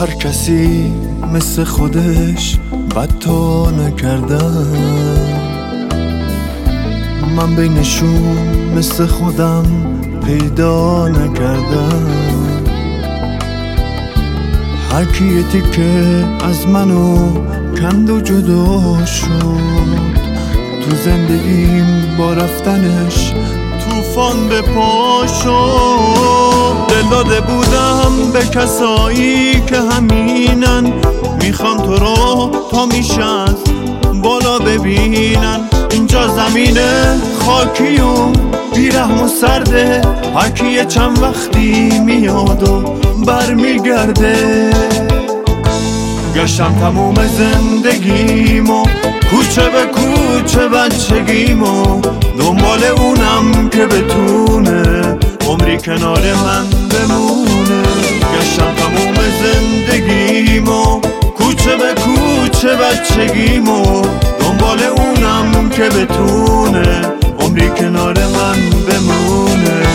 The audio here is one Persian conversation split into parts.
هر کسی مثل خودش بد تو نکردم، من بینشون مثل خودم پیدا نکردم. هر کی یه تیکه از منو کند و جدا شد، تو زندگیم با رفتنش طوفان به پا شد. دل داده بودم به کسایی که همینن، میخوان تو رو تا میشه از بالا ببینن. اینجا زمینه خاکی و بیرحم و سرده، هر کی یه چند وقتی میاد و برمیگرده. گشتم تموم زندگیمو کوچه به کوچه بچگیمو، دنبال اونم که بتونه عمری کنار من بمونه. گشتم تموم زندگیمو کوچه به کوچه بچگیمو، دنبال اونم که بتونه عمری کنار من بمونه.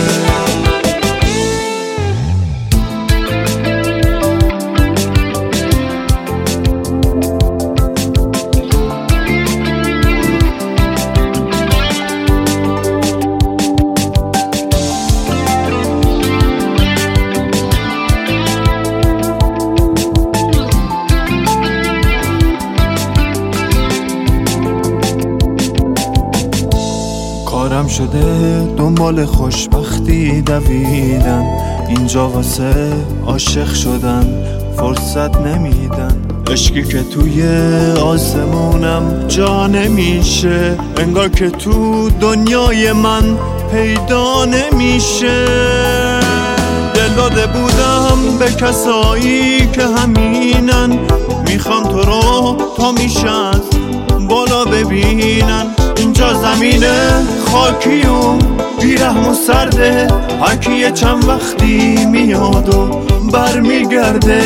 کارم شده دنبال خوشبختی دویدن، اینجا واسه عاشق شدن فرصت نمیدن. عشقی که توی آسمونم جا نمیشه، انگار که تو دنیای من پیدا نمیشه. دل داده بودم به کسایی که همینن، میخوان تو رو تا میشه از بالا ببینن. اینجا زمینه خاکی و بیرحم و سرده، هر کی یه چند وقتی میاد و برمیگرده.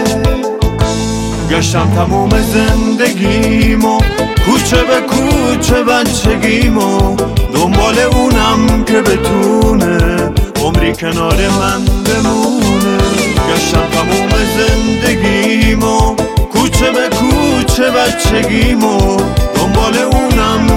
گشتم تموم زندگیمو کوچه به کوچه بچگیمو، دنبال اونم که بتونه عمری کنار من بمونه. گشتم تموم زندگیمو کوچه به کوچه بچگیمو، دنبال اونم